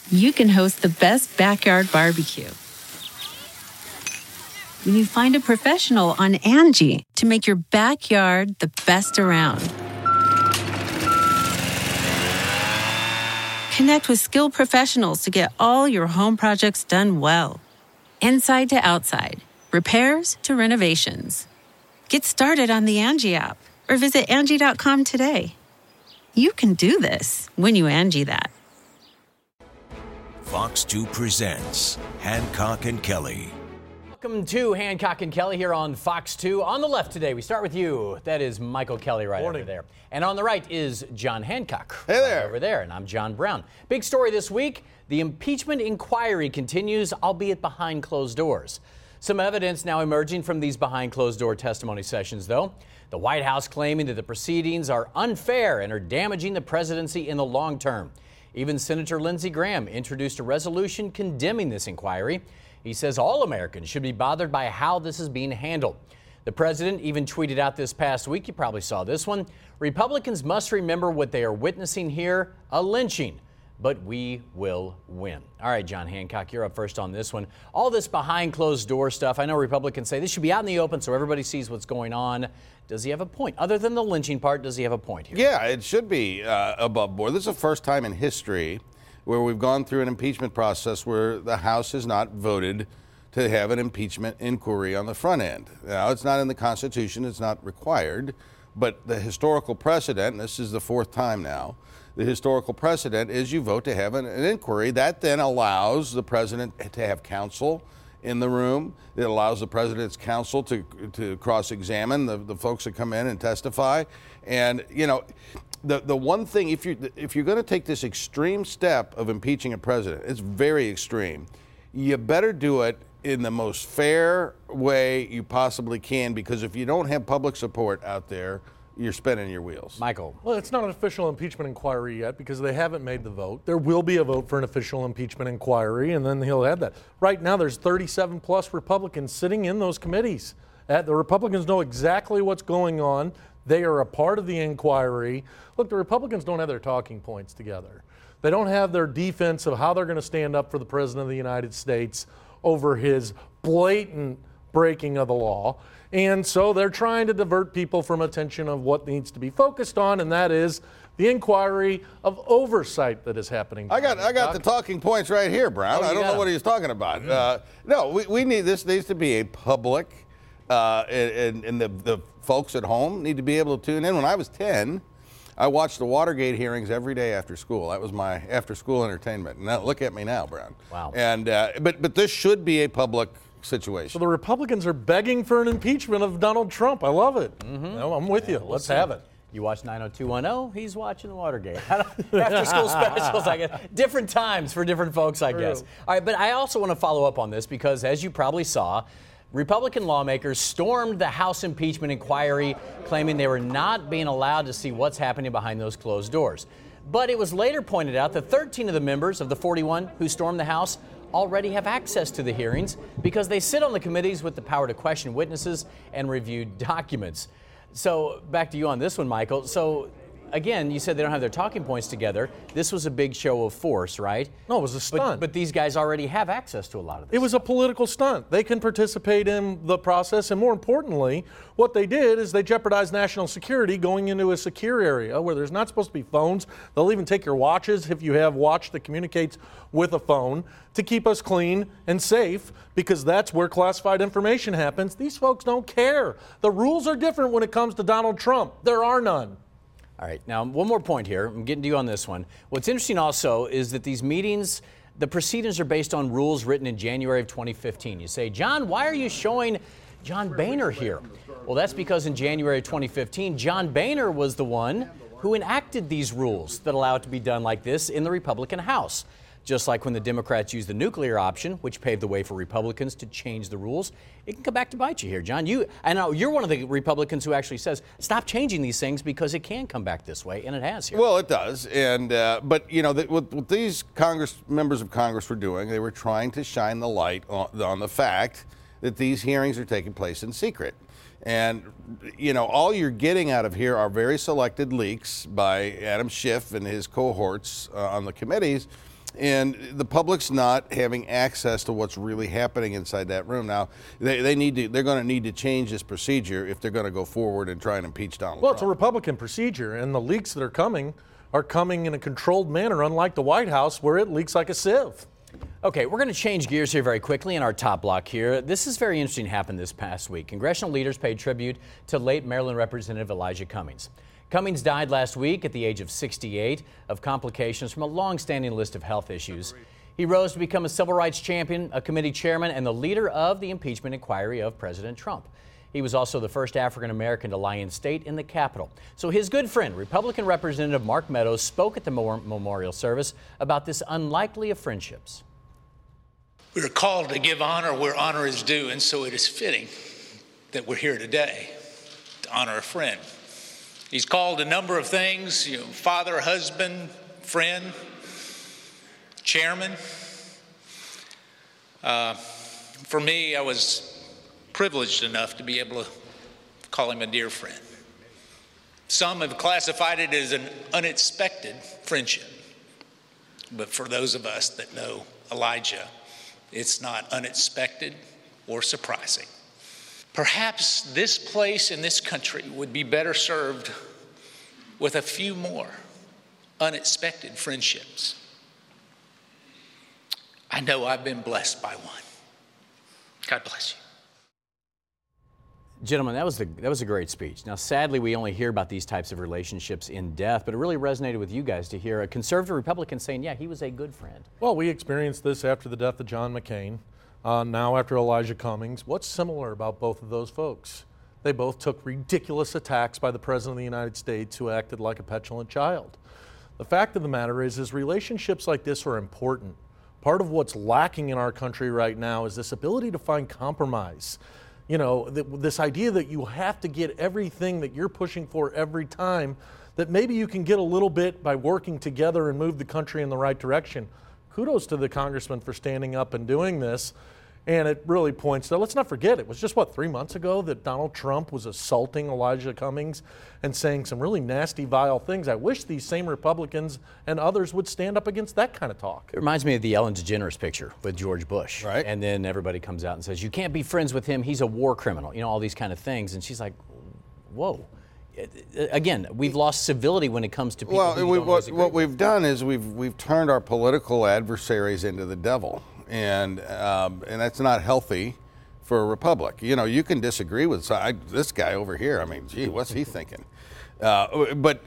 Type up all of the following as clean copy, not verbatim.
you can host the best backyard barbecue. When you find a professional on Angie to make your backyard the best around. Connect with skilled professionals to get all your home projects done well. Inside to outside, repairs to renovations. Get started on the Angie app or visit Angie.com today. You can do this when you Angie that. Fox 2 presents Hancock and Kelly. Welcome to Hancock and Kelly here on Fox 2. On the left today, we start with you. That is Michael Kelly right over there. And on the right is John Hancock. Hey there. Right over there. And I'm John Brown. Big story this week. The impeachment inquiry continues, albeit behind closed doors. Some evidence now emerging from these behind closed door testimony sessions, though. The White House claiming that the proceedings are unfair and are damaging the presidency in the long term. Even Senator Lindsey Graham introduced a resolution condemning this inquiry. He says all Americans should be bothered by how this is being handled. The president even tweeted out this past week, you probably saw this one, Republicans must remember what they are witnessing here, a lynching, but we will win. All right, John Hancock, you're up first on this one. All this behind closed door stuff, I know Republicans say this should be out in the open so everybody sees what's going on. Does he have a point? Other than the lynching part, does he have a point here? Yeah, it should be above board. This is the first time in history where we've gone through an impeachment process where the House has not voted to have an impeachment inquiry on the front end. Now, it's not in the Constitution, it's not required, but the historical precedent, and this is the fourth time now, the historical precedent is you vote to have an inquiry. That then allows the president to have counsel in the room. It allows the president's counsel to cross-examine the folks that come in and testify. And, you know, the one thing, if you're going to take this extreme step of impeaching a president, it's very extreme, you better do it in the most fair way you possibly can, because if you don't have public support out there, you're spinning your wheels. Michael. Well, it's not an official impeachment inquiry yet because they haven't made the vote. There will be a vote for an official impeachment inquiry, and then he'll have that. Right now, there's 37 plus Republicans sitting in those committees. The Republicans know exactly what's going on. They are a part of the inquiry. Look, the Republicans don't have their talking points together. They don't have their defense of how they're going to stand up for the President of the United States over his blatant breaking of the law. And so they're trying to divert people from attention of what needs to be focused on, and that is the inquiry of oversight that is happening. I got the talking points right here, Brown. I don't know what he's talking about. No, we need this needs to be a public, and the folks at home need to be able to tune in. When I was 10, I watched the Watergate hearings every day after school. That was my after-school entertainment. Now look at me now, Brown. Wow. And but this should be a public situation. So the Republicans are begging for an impeachment of Donald Trump. I love it. No, I'm with you. Let's have it. You watch 90210, he's watching the Watergate. After school specials, I guess. Different times for different folks, I guess. All right, but I also want to follow up on this because, as you probably saw, Republican lawmakers stormed the House impeachment inquiry, claiming they were not being allowed to see what's happening behind those closed doors. But it was later pointed out that 13 of the members of the 41 who stormed the House already have access to the hearings because they sit on the committees with the power to question witnesses and review documents. So back to you on this one, Michael. So again, you said they don't have their talking points together. This was a big show of force, right? No, it was a stunt. But these guys already have access to a lot of this. It was a political stunt. They can participate in the process, and more importantly, what they did is they jeopardized national security going into a secure area where there's not supposed to be phones. They'll even take your watches if you have a watch that communicates with a phone to keep us clean and safe, because that's where classified information happens. These folks don't care. The rules are different when it comes to Donald Trump. There are none. All right, now one more point here. I'm getting to you on this one. What's interesting also is that these meetings, the proceedings are based on rules written in January of 2015. You say, John, why are you showing John Boehner here? Well, that's because in January of 2015, John Boehner was the one who enacted these rules that allow it to be done like this in the Republican House. Just like when the Democrats used the nuclear option, which paved the way for Republicans to change the rules, it can come back to bite you here, John. I know you're one of the Republicans who actually says, stop changing these things because it can come back this way, and it has here. Well, it does. And but, you know, what these members of Congress were doing, they were trying to shine the light on the fact that these hearings are taking place in secret. And, you know, all you're getting out of here are very selected leaks by Adam Schiff and his cohorts on the committees. And the public's not having access to what's really happening inside that room. Now, they're going to need to change this procedure if they're going to go forward and try and impeach Donald Trump. It's a Republican procedure, and the leaks that are coming in a controlled manner, unlike the White House, where it leaks like a sieve. Okay, we're going to change gears here very quickly in our top block here. This is very interesting happened this past week. Congressional leaders paid tribute to late Maryland Representative Elijah Cummings. Cummings died last week at the age of 68 of complications from a long-standing list of health issues. He rose to become a civil rights champion, a committee chairman, and the leader of the impeachment inquiry of President Trump. He was also the first African-American to lie in state in the Capitol. So his good friend, Republican Representative Mark Meadows, spoke at the memorial service about this unlikely of friendships. We are called to give honor where honor is due, and so it is fitting that we're here today to honor a friend. He's called a number of things, father, husband, friend, chairman. For me, I was privileged enough to be able to call him a dear friend. Some have classified it as an unexpected friendship. But for those of us that know Elijah, it's not unexpected or surprising. Perhaps this place in this country would be better served with a few more unexpected friendships. I know I've been blessed by one. God bless you. Gentlemen, that was a great speech. Now, sadly, we only hear about these types of relationships in death, but it really resonated with you guys to hear a conservative Republican saying, yeah, he was a good friend. Well, we experienced this after the death of John McCain. Now after Elijah Cummings. What's similar about both of those folks? They both took ridiculous attacks by the President of the United States, who acted like a petulant child. The fact of the matter is relationships like this are important. Part of what's lacking in our country right now is this ability to find compromise. This idea that you have to get everything that you're pushing for every time, that maybe you can get a little bit by working together and move the country in the right direction. Kudos to the congressman for standing up and doing this. And it really points to, let's not forget, it was just, 3 months ago that Donald Trump was assaulting Elijah Cummings and saying some really nasty, vile things. I wish these same Republicans and others would stand up against that kind of talk. It reminds me of the Ellen DeGeneres picture with George Bush. Right. And then everybody comes out and says, you can't be friends with him. He's a war criminal. All these kind of things. And she's like, whoa. Again, we've lost civility when it comes to people who don't always agree what we've done is we've turned our political adversaries into the devil. And that's not healthy for a republic. You can disagree with this guy over here. I mean, gee, what's he thinking? But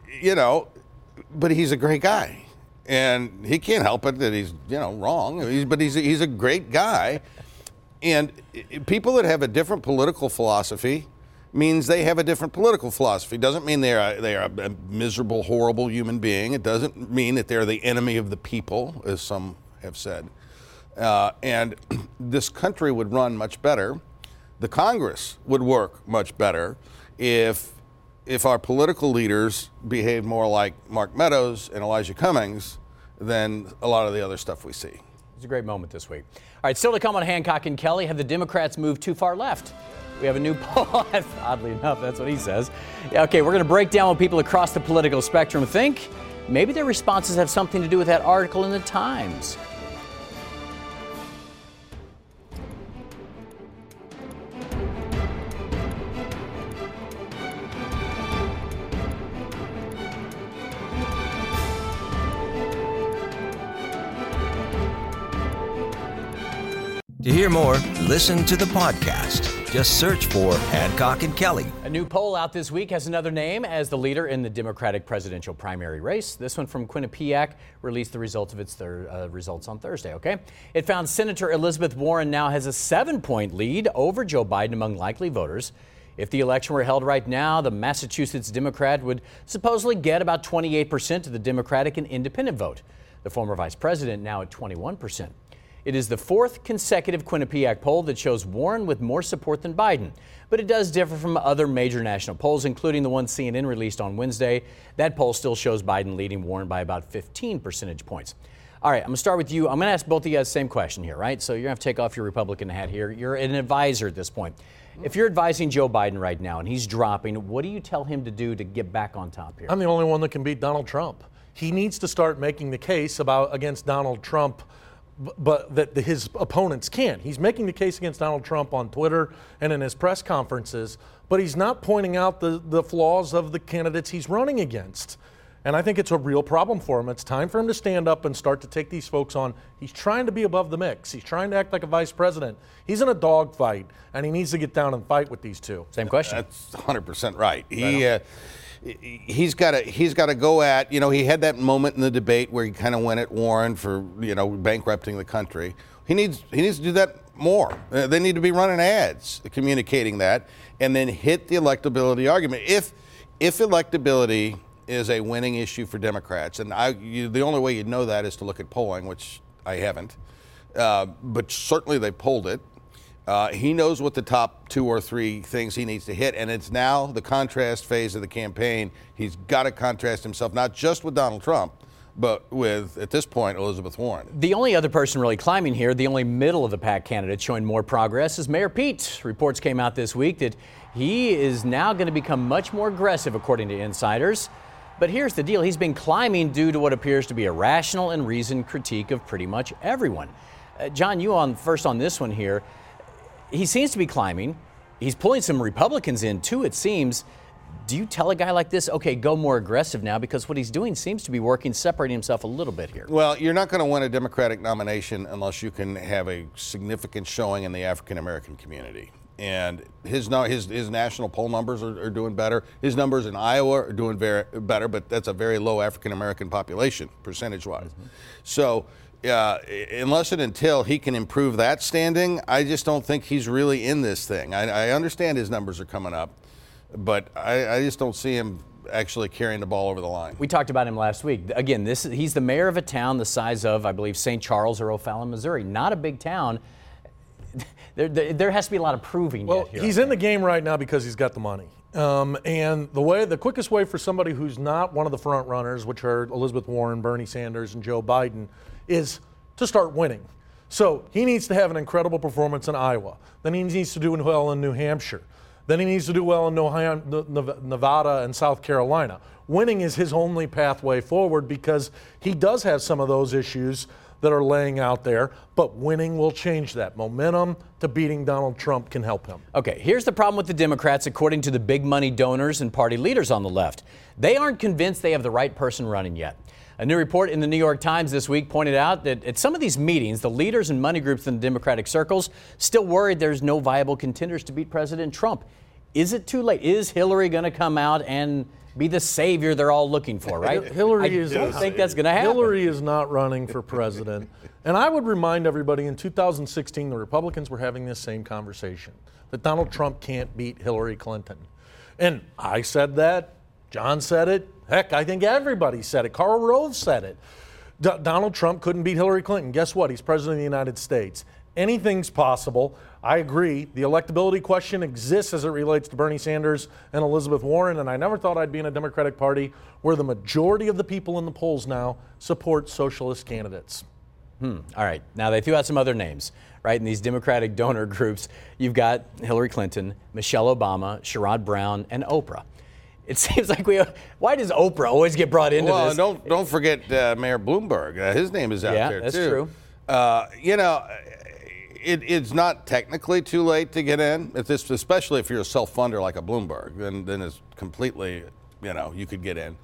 he's a great guy, and he can't help it that he's wrong. But he's a great guy, and people that have a different political philosophy means they have a different political philosophy. Doesn't mean they are a miserable, horrible human being. It doesn't mean that they're the enemy of the people, as some have said. And this country would run much better. The Congress would work much better if our political leaders behaved more like Mark Meadows and Elijah Cummings than a lot of the other stuff we see. It's a great moment this week. All right, still to come on Hancock and Kelly. Have the Democrats moved too far left? We have a new poll. Oddly enough, that's what he says. Yeah, okay, we're going to break down what people across the political spectrum think. Maybe their responses have something to do with that article in the Times. To hear more, listen to the podcast. Just search for Hancock and Kelly. A new poll out this week has another name as the leader in the Democratic presidential primary race. This one from Quinnipiac released the results of its results on Thursday, okay? It found Senator Elizabeth Warren now has a 7-point lead over Joe Biden among likely voters. If the election were held right now, the Massachusetts Democrat would supposedly get about 28% of the Democratic and independent vote. The former vice president now at 21%. It is the 4th consecutive Quinnipiac poll that shows Warren with more support than Biden. But it does differ from other major national polls, including the one CNN released on Wednesday. That poll still shows Biden leading Warren by about 15 percentage points. All right, I'm going to start with you. I'm going to ask both of you guys the same question here, right? So you're going to have to take off your Republican hat here. You're an advisor at this point. If you're advising Joe Biden right now and he's dropping, what do you tell him to do to get back on top here? I'm the only one that can beat Donald Trump. he needs to start making the case against Donald Trump, but that his opponents can't. He's making the case against Donald Trump on Twitter and in his press conferences, but he's not pointing out the flaws of the candidates he's running against. And I think it's a real problem for him. It's time for him to stand up and start to take these folks on. He's trying to be above the mix. He's trying to act like a vice president. He's in a dogfight, and he needs to get down and fight with these two. Same question. That's 100% right. He's got to go at, he had that moment in the debate where he kind of went at Warren for, bankrupting the country. He needs to do that more. They need to be running ads communicating that, and then hit the electability argument. If electability is a winning issue for Democrats, and the only way you'd know that is to look at polling, which I haven't, but certainly they polled it. He knows what the top 2 or 3 things he needs to hit, and it's now the contrast phase of the campaign. He's got to contrast himself, not just with Donald Trump, but with, at this point, Elizabeth Warren. The only other person really climbing here, the only middle of the pack candidate showing more progress, is Mayor Pete. Reports came out this week that he is now going to become much more aggressive, according to insiders. But here's the deal. He's been climbing due to what appears to be a rational and reasoned critique of pretty much everyone. John, you first on this one here. He seems to be climbing. He's pulling some Republicans in, too, it seems. Do you tell a guy like this, okay, go more aggressive now? Because what he's doing seems to be working, separating himself a little bit here. Well, you're not going to win a Democratic nomination unless you can have a significant showing in the African-American community. And his national poll numbers are doing better. His numbers in Iowa are doing better, but that's a very low African-American population, percentage-wise. Mm-hmm. So unless and until he can improve that standing, I just don't think he's really in this thing. I understand his numbers are coming up, but I just don't see him actually carrying the ball over the line. We talked about him last week. Again, he's the mayor of a town the size of, I believe, St. Charles or O'Fallon, Missouri. Not a big town. There has to be a lot of proving yet here. He's in the game right now because he's got the money. And the quickest way for somebody who's not one of the front runners, which are Elizabeth Warren, Bernie Sanders, and Joe Biden, is to start winning. So he needs to have an incredible performance in Iowa. Then he needs to do well in New Hampshire. Then he needs to do well in Nevada and South Carolina. Winning is his only pathway forward because he does have some of those issues that are laying out there, but winning will change that. Momentum to beating Donald Trump can help him. Okay, here's the problem with the Democrats, according to the big money donors and party leaders on the left. They aren't convinced they have the right person running yet. A new report in the New York Times this week pointed out that at some of these meetings, the leaders and money groups in the Democratic circles still worried there's no viable contenders to beat President Trump. Is it too late? Is Hillary going to come out and be the savior they're all looking for, right? I don't think that's going to happen. Hillary is not running for president. And I would remind everybody, in 2016, the Republicans were having this same conversation, that Donald Trump can't beat Hillary Clinton. And I said that. John said it. Heck, I think everybody said it. Karl Rove said it. Donald Trump couldn't beat Hillary Clinton. Guess what? He's president of the United States. Anything's possible. I agree. The electability question exists as it relates to Bernie Sanders and Elizabeth Warren, and I never thought I'd be in a Democratic Party where the majority of the people in the polls now support socialist candidates. All right. Now, they threw out some other names, right? In these Democratic donor groups, you've got Hillary Clinton, Michelle Obama, Sherrod Brown, and Oprah. It seems like why does Oprah always get brought into this? Well, don't forget Mayor Bloomberg. His name is out there, that's too. True. It's not technically too late to get in, especially if you're a self-funder like a Bloomberg. Then it's completely, you could get in.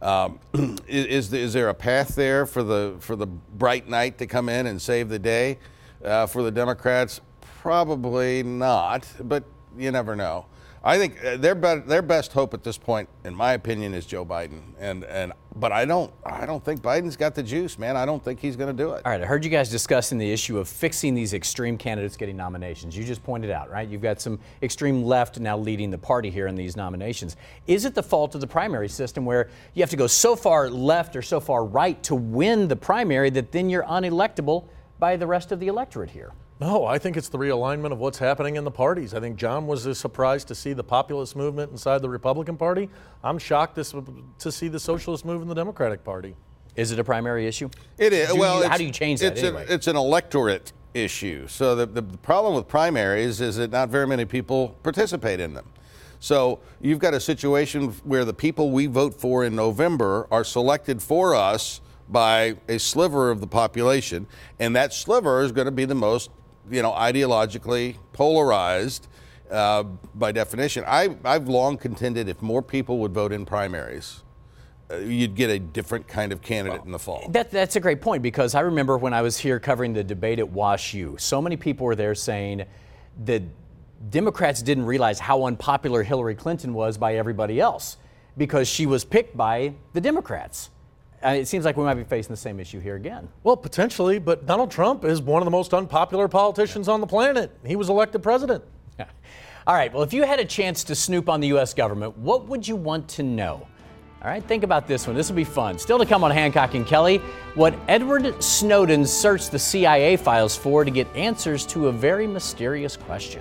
Is there a path there for the bright knight to come in and save the day for the Democrats? Probably not, but you never know. I think their best hope at this point, in my opinion, is Joe Biden, but I don't think Biden's got the juice, man. I don't think he's going to do it. All right, I heard you guys discussing the issue of fixing these extreme candidates getting nominations. You just pointed out, right? You've got some extreme left now leading the party here in these nominations. Is it the fault of the primary system where you have to go so far left or so far right to win the primary that then you're unelectable by the rest of the electorate here? No, I think it's the realignment of what's happening in the parties. I think John was surprised to see the populist movement inside the Republican Party. I'm shocked to see the socialist move in the Democratic Party. Is it a primary issue? It is. How do you change that anyway? It's an electorate issue. So the problem with primaries is that not very many people participate in them. So you've got a situation where the people we vote for in November are selected for us by a sliver of the population, and that sliver is going to be the most, ideologically polarized by definition. I've long contended if more people would vote in primaries, you'd get a different kind of candidate in the fall. That's a great point, because I remember when I was here covering the debate at Wash U, so many people were there saying that Democrats didn't realize how unpopular Hillary Clinton was by everybody else because she was picked by the Democrats. It seems like we might be facing the same issue here again. Well, potentially, but Donald Trump is one of the most unpopular politicians on the planet. He was elected president. All right, well, if you had a chance to snoop on the U.S. government, what would you want to know? All right, think about this one. This will be fun. Still to come on Hancock and Kelly, what Edward Snowden searched the CIA files for to get answers to a very mysterious question.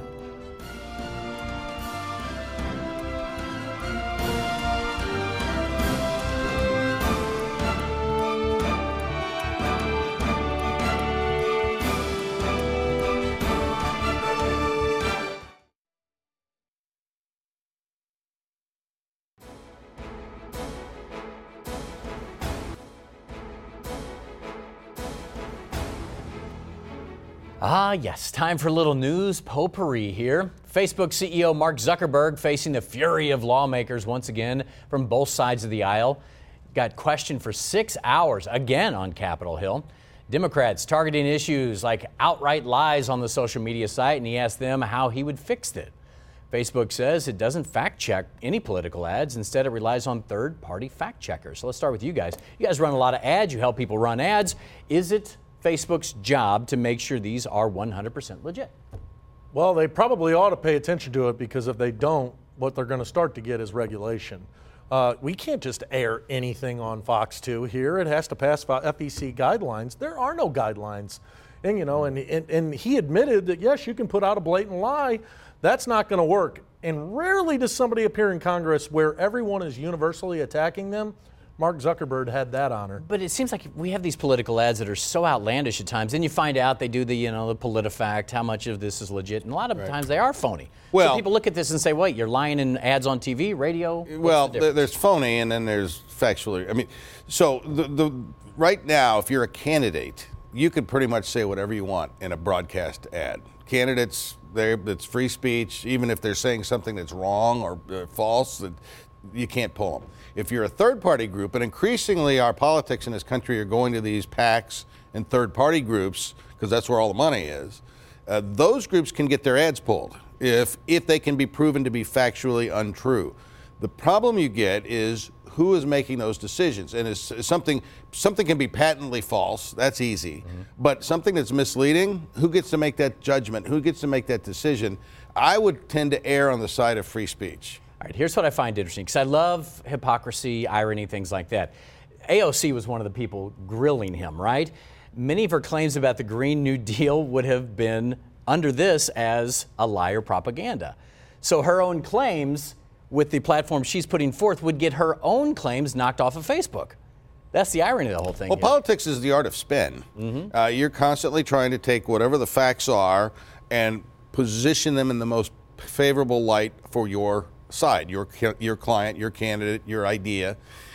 Yes, time for a little news potpourri here. Facebook CEO Mark Zuckerberg facing the fury of lawmakers once again from both sides of the aisle. Got questioned for 6 hours again on Capitol Hill. Democrats targeting issues like outright lies on the social media site, and he asked them how he would fix it. Facebook says it doesn't fact check any political ads. Instead, it relies on third-party fact checkers. So let's start with you guys. You guys run a lot of ads. You help people run ads. Is it Facebook's job to make sure these are 100% legit? Well, they probably ought to pay attention to it, because if they don't, what they're going to start to get is regulation. We can't just air anything on Fox 2 here. It has to pass FEC guidelines. There are no guidelines. And, and he admitted that, yes, you can put out a blatant lie. That's not going to work. And rarely does somebody appear in Congress where everyone is universally attacking them. Mark Zuckerberg had that honor. But it seems like we have these political ads that are so outlandish at times. Then you find out they do the PolitiFact, how much of this is legit. And a lot of times they are phony. Well, so people look at this and say, wait, you're lying in ads on TV, radio? Well, there's phony and then there's factually. I mean, so the right now, if you're a candidate, you could pretty much say whatever you want in a broadcast ad. Candidates, it's free speech. Even if they're saying something that's wrong or false, you can't pull them. If you're a third-party group, and increasingly our politics in this country are going to these PACs and third-party groups, because that's where all the money is, those groups can get their ads pulled if they can be proven to be factually untrue. The problem you get is who is making those decisions, and it's something can be patently false. That's easy, but something that's misleading, who gets to make that judgment? Who gets to make that decision? I would tend to err on the side of free speech. All right, here's what I find interesting, because I love hypocrisy, irony, things like that. AOC was one of the people grilling him, right? Many of her claims about the Green New Deal would have been under this as a lie or propaganda. So her own claims with the platform she's putting forth would get her own claims knocked off of Facebook. That's the irony of the whole thing. Well, politics is the art of spin. You're constantly trying to take whatever the facts are and position them in the most favorable light for your side, your client, your candidate, your idea.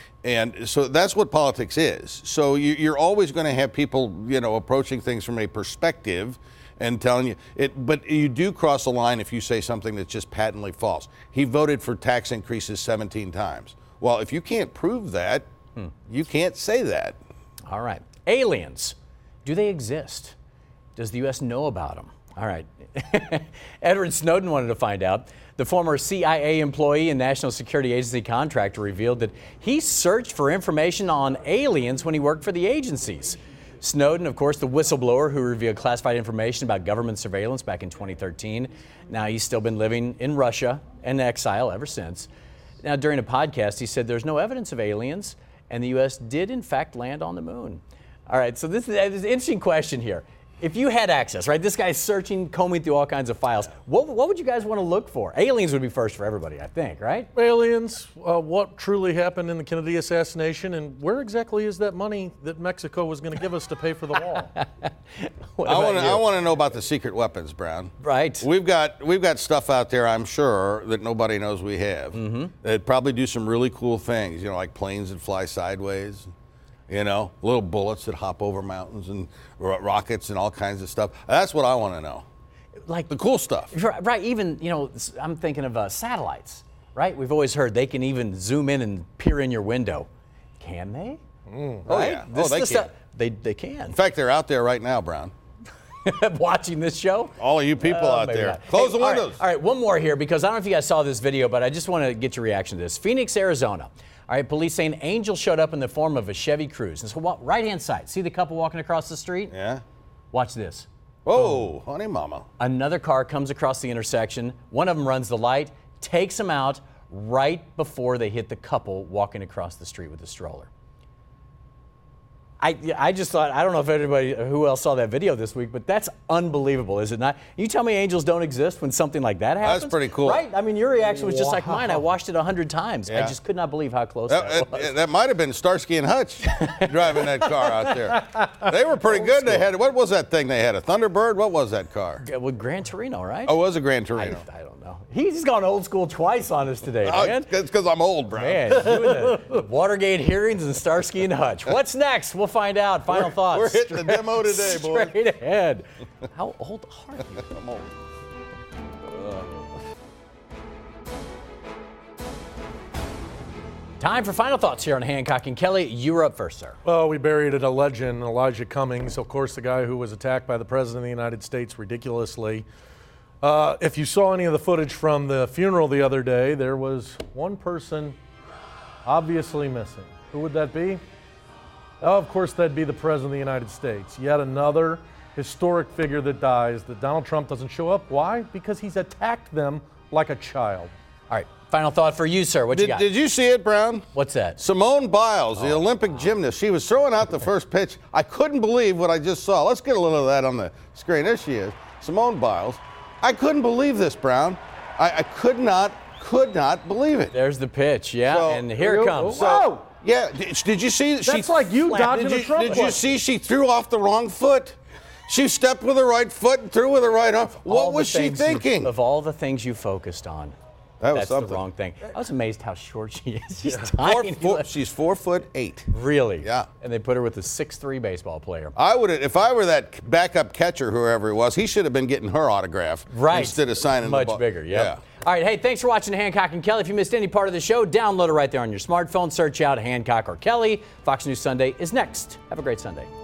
And so that's what politics is. So you're always going to have people, approaching things from a perspective and telling you it, but you do cross a line if you say something that's just patently false. He voted for tax increases 17 times. Well, if you can't prove that, you can't say that. All right. Aliens, do they exist? Does the U.S. know about them? All right. Edward Snowden wanted to find out. The former CIA employee and National Security Agency contractor revealed that he searched for information on aliens when he worked for the agencies. Snowden, of course, the whistleblower who revealed classified information about government surveillance back in 2013. Now he's still been living in Russia in exile ever since. Now, during a podcast, he said there's no evidence of aliens, and the U.S. did, in fact, land on the moon. All right, so this is an interesting question here. If you had access, right? This guy's searching, combing through all kinds of files. What would you guys want to look for? Aliens would be first for everybody, I think, right? Aliens, what truly happened in the Kennedy assassination, and where exactly is that money that Mexico was going to give us to pay for the wall? I want to know about the secret weapons, Brown. Right. We've got stuff out there, I'm sure, that nobody knows we have. That probably do some really cool things, like planes that fly sideways. Little bullets that hop over mountains and rockets and all kinds of stuff. That's what I want to know. Like the cool stuff. Right. Even, I'm thinking of satellites, right? We've always heard they can even zoom in and peer in your window. Can they? Oh, right? yeah. They can. They can. In fact, they're out there right now, Brown. Watching this show? All of you people out there. Not. Close the windows. All right, one more here because I don't know if you guys saw this video, but I just want to get your reaction to this. Phoenix, Arizona. All right, police saying angel showed up in the form of a Chevy Cruze. And so right-hand side, see the couple walking across the street? Yeah. Watch this. Oh, honey mama. Another car comes across the intersection. One of them runs the light, takes them out right before they hit the couple walking across the street with the stroller. I just thought, I don't know if anybody who else saw that video this week, but that's unbelievable, is it not? You tell me angels don't exist when something like that happens? That's pretty cool. Right? I mean, your reaction was just like mine. I watched it 100 times. Yeah. I just could not believe how close that was. That might have been Starsky and Hutch driving that car out there. They were pretty good. They had, what was that thing they had? A Thunderbird? What was that car? Well, Gran Torino, right? Oh, it was a Gran Torino. I don't know. He's gone old school twice on us today, man. It's because I'm old, bro. Man, you and the Watergate hearings and Starsky and Hutch. What's next? We'll find out. Final thoughts. We're hitting the demo today, boys. Straight ahead. How old are you? I'm old. Time for final thoughts here on Hancock and Kelly. You were up first, sir. Well, we buried a legend, Elijah Cummings, of course, the guy who was attacked by the President of the United States ridiculously. If you saw any of the footage from the funeral the other day, there was one person obviously missing. Who would that be? Oh, of course, that'd be the President of the United States. Yet another historic figure that dies that Donald Trump doesn't show up. Why? Because he's attacked them like a child. All right, final thought for you, sir. What you got? Did you see it, Brown? What's that? Simone Biles, the Olympic gymnast, she was throwing out the first pitch. I couldn't believe what I just saw. Let's get a little of that on the screen. There she is, Simone Biles. I couldn't believe this, Brown. I could not believe it. There's the pitch, yeah, and here it comes. Whoa! Yeah, did you see? That's like you dodging a Trump Did you see she threw off the wrong foot? She stepped with her right foot and threw with her right arm. What was she thinking? Of all the things you focused on, that's the wrong thing. I was amazed how short she is. She's tiny. She's 4'8". Really? Yeah. And they put her with a 6'3" baseball player. I would, if I were that backup catcher, whoever it was, he should have been getting her autograph instead of signing much the ball. bigger. Yep. Yeah. All right. Hey, thanks for watching Hancock and Kelly. If you missed any part of the show, download it right there on your smartphone. Search out Hancock or Kelly. Fox News Sunday is next. Have a great Sunday.